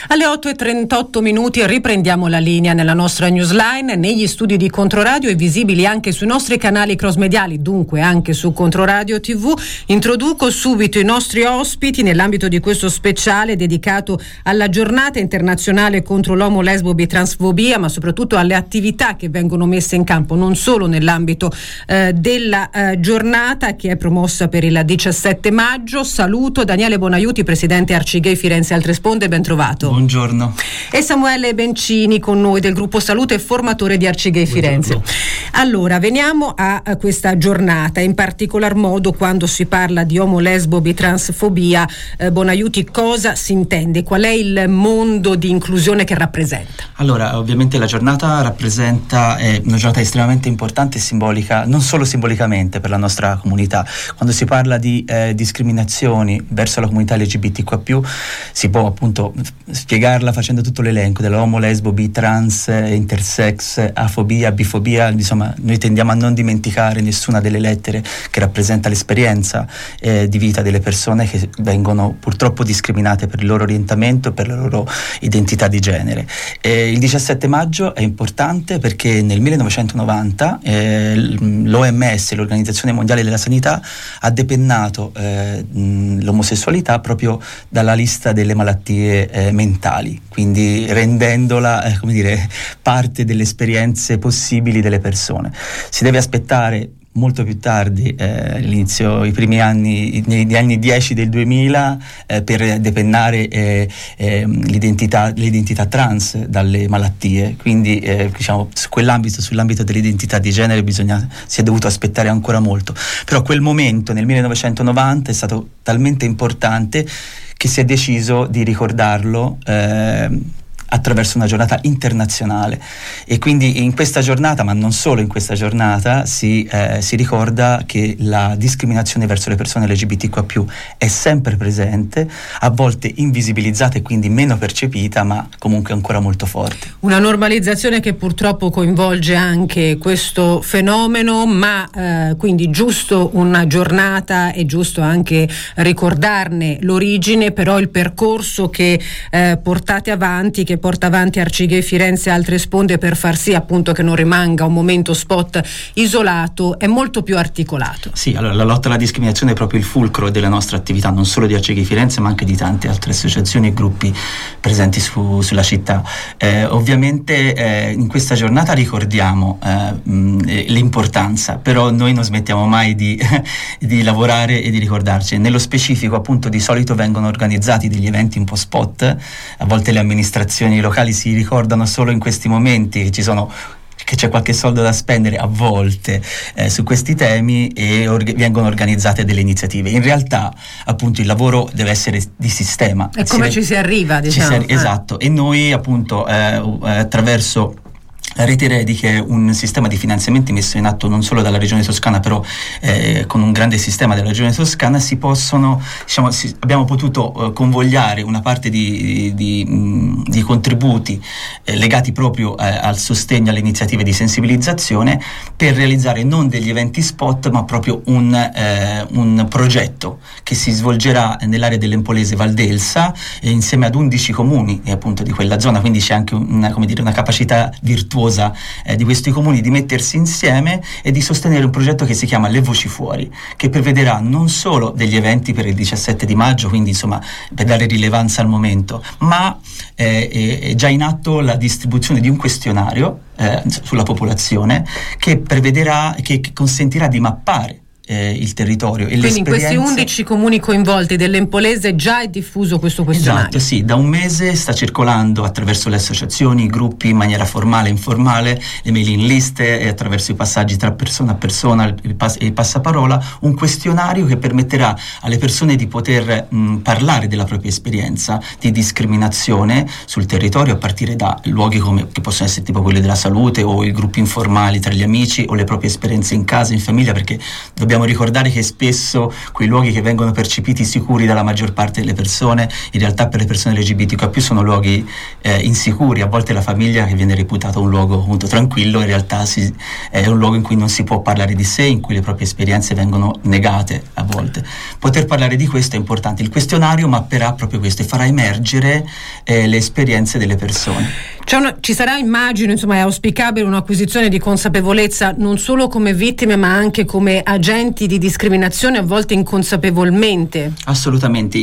Alle 8:38 riprendiamo la linea nella nostra newsline. Negli studi di Controradio e visibili anche sui nostri canali cross-mediali, dunque anche su Controradio TV. Introduco subito i nostri ospiti nell'ambito di questo speciale dedicato alla giornata internazionale contro l'omo, lesbo, bi, transfobia, ma soprattutto alle attività che vengono messe in campo non solo nell'ambito della giornata che è promossa per il 17 maggio. Saluto Daniele Bonaiuti, presidente Arcigay Firenze Altre Sponde, ben trovato. Buongiorno. E Samuele Bencini con noi del gruppo Salute e formatore di Arcigay Firenze. Allora, veniamo a questa giornata, in particolar modo quando si parla di omo, lesbo, bi, transfobia. Bonaiuti, cosa si intende? Qual è il mondo di inclusione che rappresenta? Allora, ovviamente la giornata rappresenta una giornata estremamente importante e simbolica, non solo simbolicamente per la nostra comunità. Quando si parla di discriminazioni verso la comunità LGBTQ+, si può appunto spiegarla facendo tutto l'elenco dell'omo, lesbo, bi, trans, intersex, afobia, bifobia. Insomma, noi tendiamo a non dimenticare nessuna delle lettere che rappresenta l'esperienza di vita delle persone che vengono purtroppo discriminate per il loro orientamento e per la loro identità di genere. Il 17 maggio è importante perché nel 1990 l'OMS, l'Organizzazione Mondiale della Sanità, ha depennato l'omosessualità proprio dalla lista delle malattie mentali, quindi rendendola parte delle esperienze possibili delle persone. Si deve aspettare molto più tardi, all'inizio, i primi anni, negli anni 10 del 2000, per depennare l'identità trans dalle malattie. Quindi sull'ambito dell'identità di genere si è dovuto aspettare ancora molto. Però quel momento nel 1990 è stato talmente importante che si è deciso di ricordarlo attraverso una giornata internazionale, e quindi in questa giornata, ma non solo in questa giornata, si ricorda che la discriminazione verso le persone LGBTQ+ è sempre presente, a volte invisibilizzata e quindi meno percepita, ma comunque ancora molto forte. Una normalizzazione che purtroppo coinvolge anche questo fenomeno, ma quindi giusto una giornata, è giusto anche ricordarne l'origine, però il percorso che portate avanti, che porta avanti Arcigay Firenze e Altre Sponde per far sì appunto che non rimanga un momento spot isolato, è molto più articolato. Sì, allora la lotta alla discriminazione è proprio il fulcro della nostra attività, non solo di Arcigay Firenze ma anche di tante altre associazioni e gruppi presenti sulla città. Ovviamente in questa giornata ricordiamo l'importanza, però noi non smettiamo mai di lavorare e di ricordarci. Nello specifico, appunto, di solito vengono organizzati degli eventi un po' spot, a volte le amministrazioni locali si ricordano solo in questi momenti che c'è qualche soldo da spendere a volte su questi temi, e vengono organizzate delle iniziative. In realtà appunto il lavoro deve essere di sistema. E come ci si arriva, diciamo. Esatto, e noi appunto attraverso la Rete Redi, che è un sistema di finanziamenti messo in atto non solo dalla Regione Toscana, però con un grande sistema della Regione Toscana, abbiamo potuto convogliare una parte di contributi legati proprio al sostegno alle iniziative di sensibilizzazione, per realizzare non degli eventi spot, ma proprio un progetto che si svolgerà nell'area dell'Empolese Valdelsa, insieme ad 11 comuni appunto di quella zona. Quindi c'è anche una capacità virtuosa di questi comuni di mettersi insieme e di sostenere un progetto che si chiama Le Voci Fuori, che prevederà non solo degli eventi per il 17 di maggio, quindi insomma per dare rilevanza al momento, ma è già in atto la distribuzione di un questionario sulla popolazione che consentirà di mappare il territorio e quindi in questi 11 comuni coinvolti dell'Empolese già è diffuso questo questionario. Esatto, sì, da un mese sta circolando attraverso le associazioni, i gruppi, in maniera formale e informale, le mailing list e attraverso i passaggi tra persona a persona, il passaparola, un questionario che permetterà alle persone di poter parlare della propria esperienza di discriminazione sul territorio, a partire da luoghi che possono essere tipo quelli della salute o i gruppi informali tra gli amici o le proprie esperienze in casa, in famiglia, perché dobbiamo Dobbiamo ricordare che spesso quei luoghi che vengono percepiti sicuri dalla maggior parte delle persone, in realtà per le persone LGBTQ+ sono luoghi insicuri. A volte la famiglia, che viene reputata un luogo appunto tranquillo, in realtà è un luogo in cui non si può parlare di sé, in cui le proprie esperienze vengono negate a volte. Poter parlare di questo è importante. Il questionario mapperà proprio questo e farà emergere le esperienze delle persone. Ci sarà, immagino, insomma, è auspicabile un'acquisizione di consapevolezza non solo come vittime ma anche come agenti di discriminazione, a volte inconsapevolmente. Assolutamente.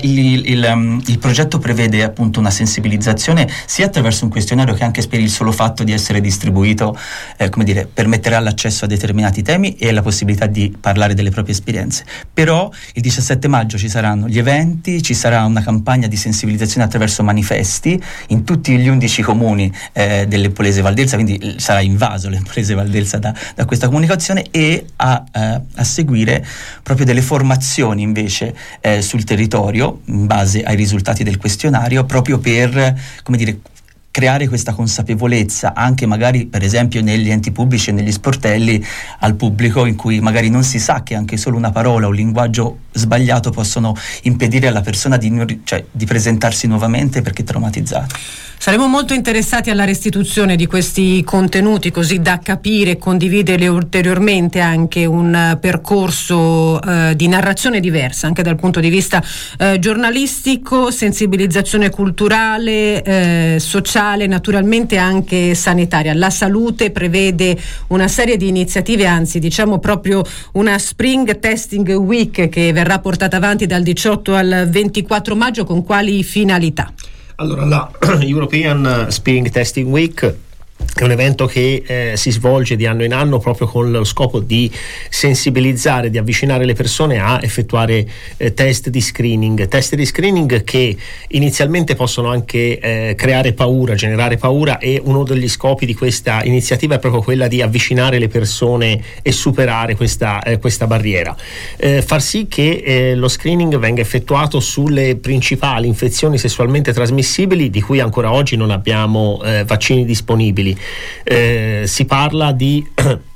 Il progetto prevede appunto una sensibilizzazione sia attraverso un questionario che anche per il solo fatto di essere distribuito permetterà l'accesso a determinati temi e la possibilità di parlare delle proprie esperienze. Però il 17 maggio ci saranno gli eventi, ci sarà una campagna di sensibilizzazione attraverso manifesti in tutti gli 11 comuni dell'Empolese Valdelsa, quindi sarà invaso l'Empolese Valdelsa da questa comunicazione, e a seguire proprio delle formazioni invece sul territorio in base ai risultati del questionario, proprio per creare questa consapevolezza anche magari per esempio negli enti pubblici e negli sportelli al pubblico, in cui magari non si sa che anche solo una parola o un linguaggio sbagliato possono impedire alla persona di presentarsi nuovamente perché traumatizzata. Saremo molto interessati alla restituzione di questi contenuti, così da capire e condividere ulteriormente anche un percorso di narrazione diversa anche dal punto di vista giornalistico, sensibilizzazione culturale, sociale, naturalmente anche sanitaria. La salute prevede una serie di iniziative, anzi diciamo proprio una Spring Testing Week che verrà portata avanti dal 18 al 24 maggio. Con quali finalità? Allora, la European Spring Testing Week è un evento che si svolge di anno in anno proprio con lo scopo di sensibilizzare, di avvicinare le persone a effettuare test di screening che inizialmente possono anche creare paura, generare paura, e uno degli scopi di questa iniziativa è proprio quella di avvicinare le persone e superare questa barriera, far sì che lo screening venga effettuato sulle principali infezioni sessualmente trasmissibili di cui ancora oggi non abbiamo vaccini disponibili. Si parla di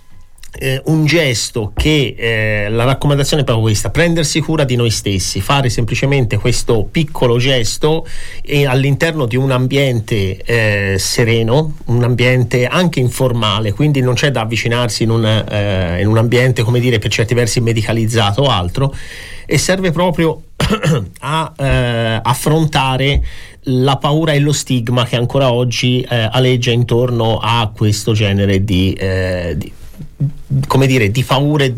un gesto che la raccomandazione è proprio questa: prendersi cura di noi stessi, fare semplicemente questo piccolo gesto all'interno di un ambiente sereno, un ambiente anche informale, quindi non c'è da avvicinarsi in un ambiente per certi versi medicalizzato o altro, e serve proprio a affrontare la paura e lo stigma che ancora oggi aleggia intorno a questo genere di paure,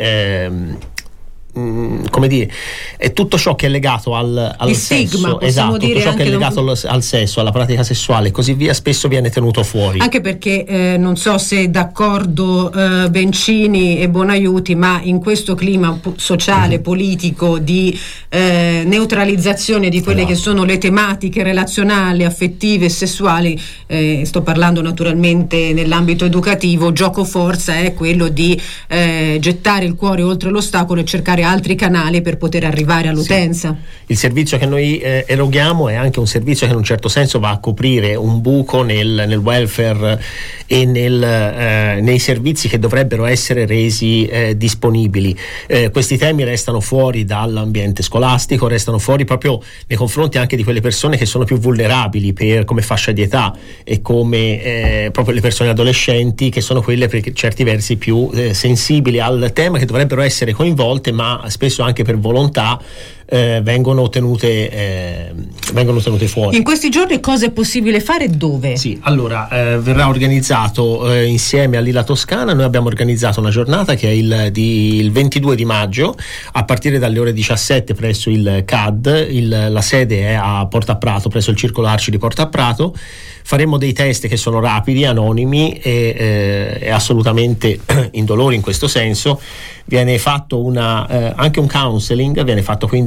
è tutto ciò che è legato al sesso, esatto, tutto ciò che è legato al sesso, alla pratica sessuale e così via, spesso viene tenuto fuori. Anche perché non so se d'accordo Bencini e Bonaiuti, ma in questo clima sociale, politico di neutralizzazione di quelle che sono le tematiche relazionali, affettive e sessuali, sto parlando naturalmente nell'ambito educativo, gioco forza è quello di gettare il cuore oltre l'ostacolo e cercare altri canali per poter arrivare all'utenza. Sì. Il servizio che noi eroghiamo è anche un servizio che in un certo senso va a coprire un buco nel welfare e nei servizi che dovrebbero essere resi disponibili. Questi temi restano fuori dall'ambiente scolastico, restano fuori proprio nei confronti anche di quelle persone che sono più vulnerabili come fascia di età, e come proprio le persone adolescenti, che sono quelle per certi versi più sensibili al tema, che dovrebbero essere coinvolte, ma spesso anche per volontà vengono tenute fuori. In questi giorni cosa è possibile fare? Dove? Sì, allora verrà organizzato insieme a Lila Toscana. Noi abbiamo organizzato una giornata che è il 22 di maggio a partire dalle ore 17 presso il CAD. La sede è a Porta Prato, presso il Circolo Arci di Porta Prato. Faremo dei test che sono rapidi, anonimi e assolutamente indolori in questo senso. Viene fatto anche un counseling, viene fatto quindi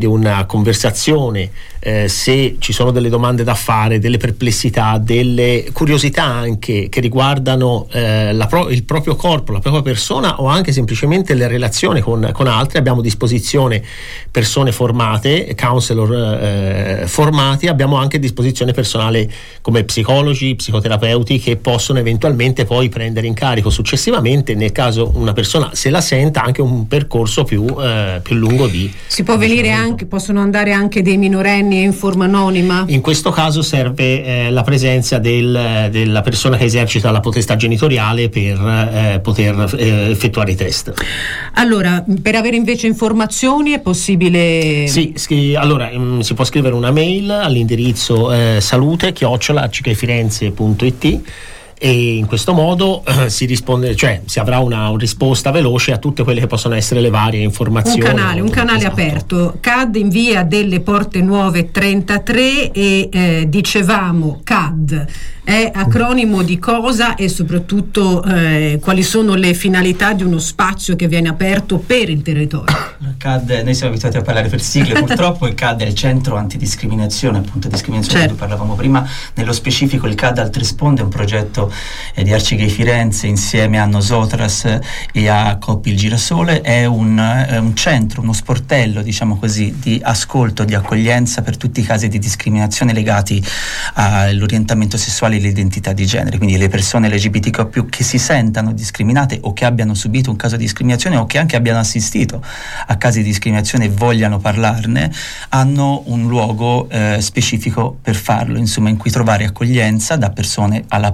una conversazione, se ci sono delle domande da fare, delle perplessità, delle curiosità anche che riguardano il proprio corpo, la propria persona, o anche semplicemente le relazioni con altri, abbiamo a disposizione persone formate, counselor formati, abbiamo anche a disposizione personale come psicologi, psicoterapeuti, che possono eventualmente poi prendere in carico successivamente, nel caso una persona se la senta, anche un percorso più lungo di... Si può venire anche, possono andare anche dei minorenni in forma anonima? In questo caso serve la presenza della persona che esercita la potestà genitoriale per poter effettuare i test. Allora, per avere invece informazioni è possibile? Sì, allora si può scrivere una mail all'indirizzo salute@arcicafirenze.it, e in questo modo si risponde, cioè si avrà una risposta veloce a tutte quelle che possono essere le varie informazioni. Un canale esatto. Aperto. CAD in via delle Porte Nuove 33 e dicevamo CAD è acronimo di cosa, e soprattutto quali sono le finalità di uno spazio che viene aperto per il territorio? CAD, noi siamo abituati a parlare per sigle, purtroppo il CAD è il centro antidiscriminazione, appunto discriminazione di cui parlavamo prima. Nello specifico il CAD Altrisponde è un progetto di Arcigay Firenze insieme a Nosotras e a Coop il Girasole. È un centro, uno sportello, diciamo così, di ascolto, di accoglienza per tutti i casi di discriminazione legati all'orientamento sessuale e l'identità di genere, quindi le persone LGBTQ+ che si sentano discriminate o che abbiano subito un caso di discriminazione o che anche abbiano assistito a casi di discriminazione e vogliano parlarne, hanno un luogo specifico per farlo, insomma, in cui trovare accoglienza da persone alla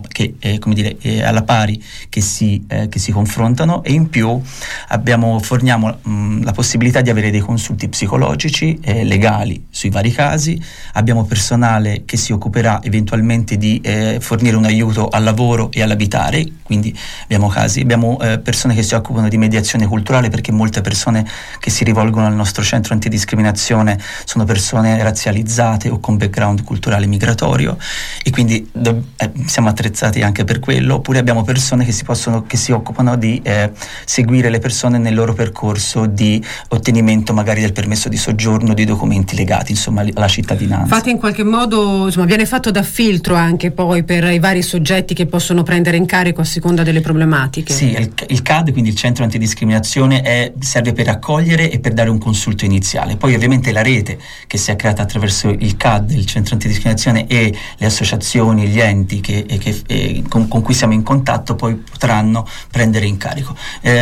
pari che si confrontano, e in più forniamo la possibilità di avere dei consulti psicologici legali sui vari casi. Abbiamo personale che si occuperà eventualmente di fornire un aiuto al lavoro e all'abitare, quindi abbiamo persone che si occupano di mediazione culturale, perché molte persone che si rivolgono al nostro centro antidiscriminazione sono persone razzializzate o con background culturale migratorio, e quindi siamo attrezzati anche per quello. Oppure abbiamo persone che si occupano di seguire le persone nel loro percorso di ottenimento magari del permesso di soggiorno, di documenti legati insomma alla cittadinanza. Fate in qualche modo, insomma, viene fatto da filtro anche poi per i vari soggetti che possono prendere in carico a seconda delle problematiche. Sì, il CAD, quindi il centro antidiscriminazione, serve per accogliere e per dare un consulto iniziale. Poi ovviamente la rete che si è creata attraverso il CAD, il centro antidiscriminazione, e le associazioni, gli enti con cui siamo in contatto poi potranno prendere in carico.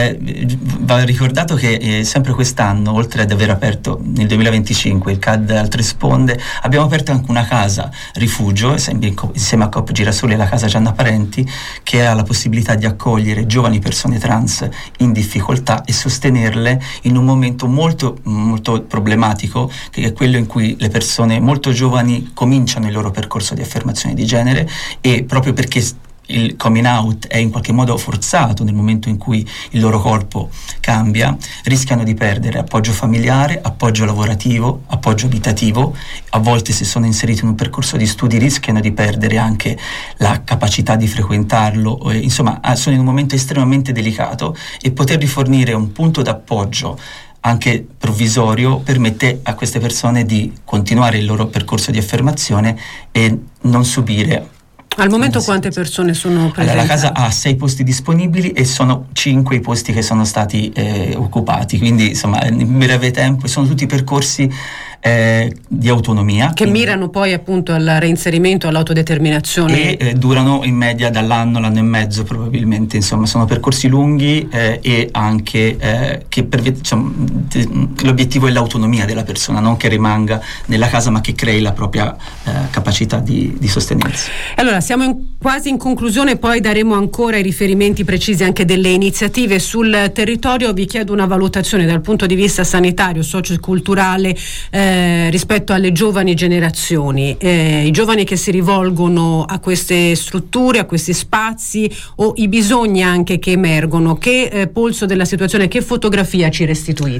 Va ricordato che sempre quest'anno, oltre ad aver aperto nel 2025 il CAD Altrisponde, abbiamo aperto anche una casa rifugio insieme a Coop Girasole e la Casa Gianna Parenti, che ha la possibilità di accogliere giovani persone trans in difficoltà e sostenerle in un momento molto, molto problematico, che è quello in cui le persone molto giovani cominciano il loro percorso di affermazione di genere, e proprio perché il coming out è in qualche modo forzato nel momento in cui il loro corpo cambia, rischiano di perdere appoggio familiare, appoggio lavorativo, appoggio abitativo. A volte, se sono inseriti in un percorso di studi, rischiano di perdere anche la capacità di frequentarlo. Insomma, sono in un momento estremamente delicato, e poter rifornire un punto d'appoggio anche provvisorio permette a queste persone di continuare il loro percorso di affermazione e non subire. Al momento quante persone sono presenti? Allora, la casa ha 6 posti disponibili e sono 5 i posti che sono stati occupati, quindi insomma in breve tempo sono tutti percorsi di autonomia che mirano poi appunto al reinserimento, all'autodeterminazione, e durano in media dall'anno, l'anno e mezzo probabilmente. Insomma, sono percorsi lunghi e anche che l'obiettivo è l'autonomia della persona, non che rimanga nella casa ma che crei la propria capacità di sostenersi. Allora siamo quasi in conclusione, poi daremo ancora i riferimenti precisi anche delle iniziative sul territorio. Vi chiedo una valutazione dal punto di vista sanitario, socioculturale, rispetto alle giovani generazioni, i giovani che si rivolgono a queste strutture, a questi spazi, o i bisogni anche che emergono. Che polso della situazione, che fotografia ci restituite?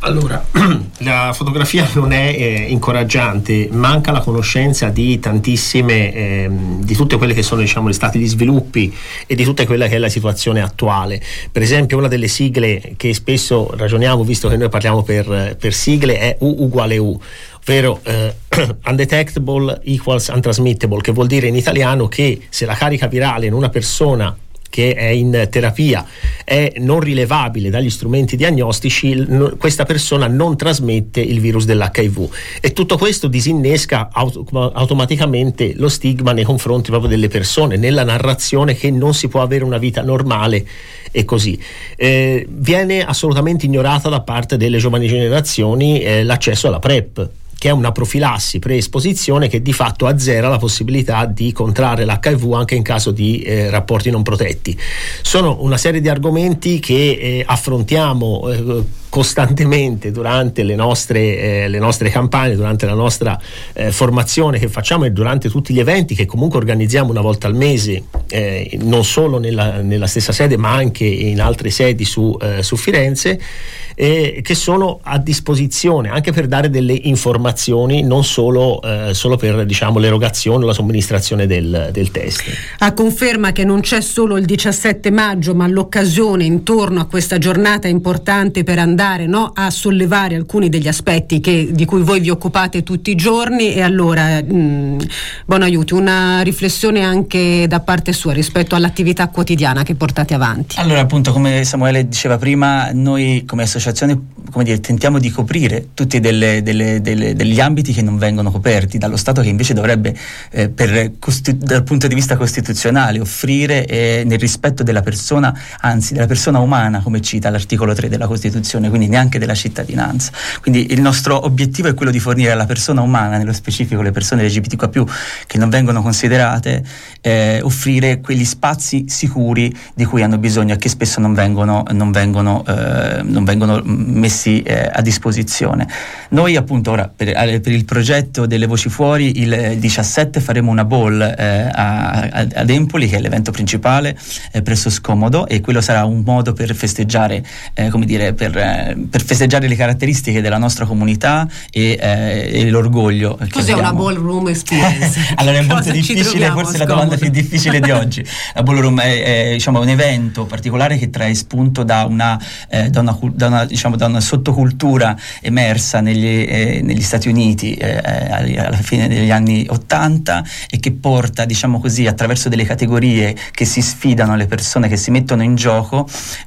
Allora, la fotografia non è incoraggiante, manca la conoscenza di tantissime, di tutte quelle che sono, diciamo, gli stati di sviluppi e di tutta quella che è la situazione attuale. Per esempio, una delle sigle che spesso ragioniamo, visto che noi parliamo per sigle, è U uguale U, ovvero undetectable equals untransmittable, che vuol dire in italiano che se la carica virale in una persona che è in terapia è non rilevabile dagli strumenti diagnostici, questa persona non trasmette il virus dell'HIV, e tutto questo disinnesca automaticamente lo stigma nei confronti proprio delle persone, nella narrazione che non si può avere una vita normale e così. Viene assolutamente ignorata da parte delle giovani generazioni l'accesso alla PrEP, che è una profilassi preesposizione che di fatto azzera la possibilità di contrarre l'HIV anche in caso di rapporti non protetti. Sono una serie di argomenti che affrontiamo costantemente durante le nostre campagne, durante la nostra formazione che facciamo e durante tutti gli eventi che comunque organizziamo una volta al mese, non solo nella stessa sede ma anche in altre sedi su Firenze, che sono a disposizione anche per dare delle informazioni, non solo per, diciamo, l'erogazione o la somministrazione del test. A conferma che non c'è solo il 17 maggio ma l'occasione intorno a questa giornata importante per andare a sollevare alcuni degli aspetti di cui voi vi occupate tutti i giorni. E allora Bonaiuti, una riflessione anche da parte sua rispetto all'attività quotidiana che portate avanti. Allora, appunto, come Samuele diceva prima, noi come associazione, come dire, tentiamo di coprire tutti degli ambiti che non vengono coperti dallo Stato, che invece dovrebbe dal punto di vista costituzionale offrire nel rispetto della persona, anzi della persona umana, come cita l'articolo 3 della Costituzione, quindi neanche della cittadinanza. Quindi il nostro obiettivo è quello di fornire alla persona umana, nello specifico le persone LGBTQ+, che non vengono considerate, offrire quegli spazi sicuri di cui hanno bisogno e che spesso non vengono messi a disposizione. Noi appunto ora per il progetto delle Voci Fuori il 17 faremo una ball ad Empoli, che è l'evento principale presso Scomodo, e quello sarà un modo per festeggiare per festeggiare le caratteristiche della nostra comunità e l'orgoglio. Cos'è una ballroom experience? Allora è molto difficile, forse la domanda più difficile di oggi. La ballroom è diciamo un evento particolare che trae spunto da una sottocultura emersa negli Stati Uniti alla fine degli anni 80 e che porta, diciamo così, attraverso delle categorie che si sfidano le persone, che si mettono in gioco,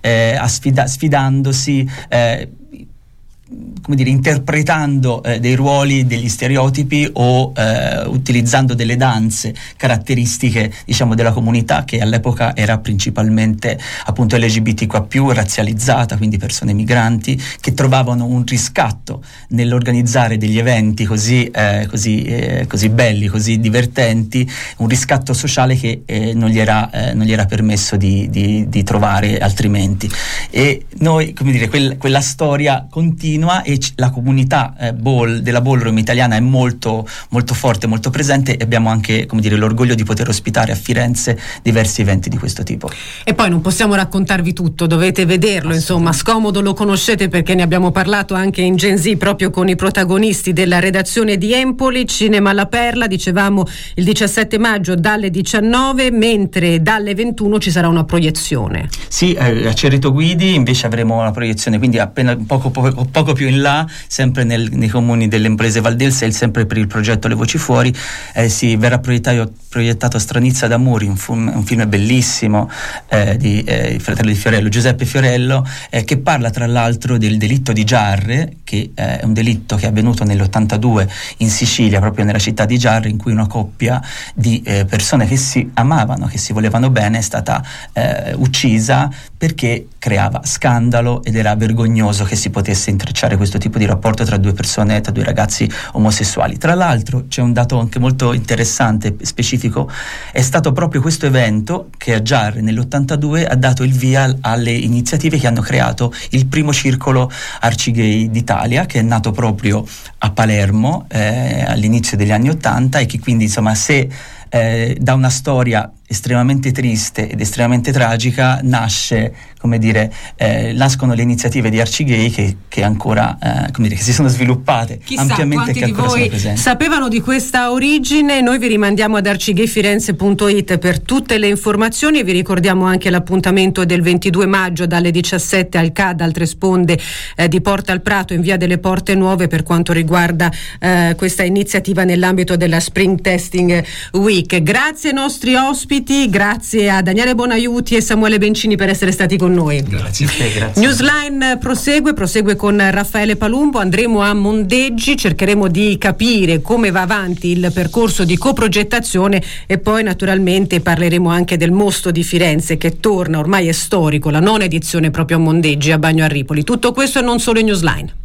sfidandosi, come dire, interpretando dei ruoli, degli stereotipi o utilizzando delle danze caratteristiche, diciamo, della comunità, che all'epoca era principalmente appunto LGBTQ+, razzializzata, quindi persone migranti, che trovavano un riscatto nell'organizzare degli eventi così belli, così divertenti, un riscatto sociale che non gli era permesso di trovare altrimenti. E noi, come dire, quella storia continua, e la comunità della ballroom italiana è molto, molto forte, molto presente, e abbiamo anche, come dire, l'orgoglio di poter ospitare a Firenze diversi eventi di questo tipo. E poi non possiamo raccontarvi tutto, dovete vederlo, insomma. Scomodo lo conoscete perché ne abbiamo parlato anche in Gen Z proprio con i protagonisti della redazione di Empoli. Cinema La Perla, dicevamo, il 17 maggio dalle 19, mentre dalle 21 ci sarà una proiezione. Sì, a Cerrito Guidi invece avremo una proiezione, quindi appena poco più in là, sempre nei comuni dell'Emprese Valdelsa, sempre per il progetto Le Voci Fuori, si verrà proiettato Stranizza d'Amuri, un film bellissimo di fratello di Fiorello, Giuseppe Fiorello, che parla tra l'altro del delitto di Giarre, che è un delitto che è avvenuto nell'82 in Sicilia, proprio nella città di Giarre, in cui una coppia di persone che si amavano, che si volevano bene, è stata uccisa perché creava scandalo ed era vergognoso che si potesse intrecciare questo tipo di rapporto tra due persone, tra due ragazzi omosessuali. Tra l'altro c'è un dato anche molto interessante, specifico, è stato proprio questo evento che a Giarre nell'82 ha dato il via alle iniziative che hanno creato il primo circolo arcigay d'Italia, che è nato proprio a Palermo all'inizio degli anni 80, e che quindi, insomma, se da una storia estremamente triste ed estremamente tragica nascono le iniziative di Arcigay che ancora che si sono sviluppate ampiamente e che ancora sono presenti. Sapevano di questa origine. Noi vi rimandiamo ad arcigayfirenze.it per tutte le informazioni e vi ricordiamo anche l'appuntamento del 22 maggio dalle 17 al CAD Altre Sponde di Porta al Prato in via delle Porte Nuove per quanto riguarda questa iniziativa nell'ambito della Spring Testing Week. Grazie ai nostri ospiti, grazie a Daniele Bonaiuti e Samuele Bencini per essere stati con noi. Grazie. Newsline prosegue con Raffaele Palumbo, andremo a Mondeggi, cercheremo di capire come va avanti il percorso di coprogettazione e poi naturalmente parleremo anche del Mosto di Firenze che torna, ormai è storico, la 9ª edizione proprio a Mondeggi, a Bagno a Ripoli. Tutto questo e non solo in Newsline.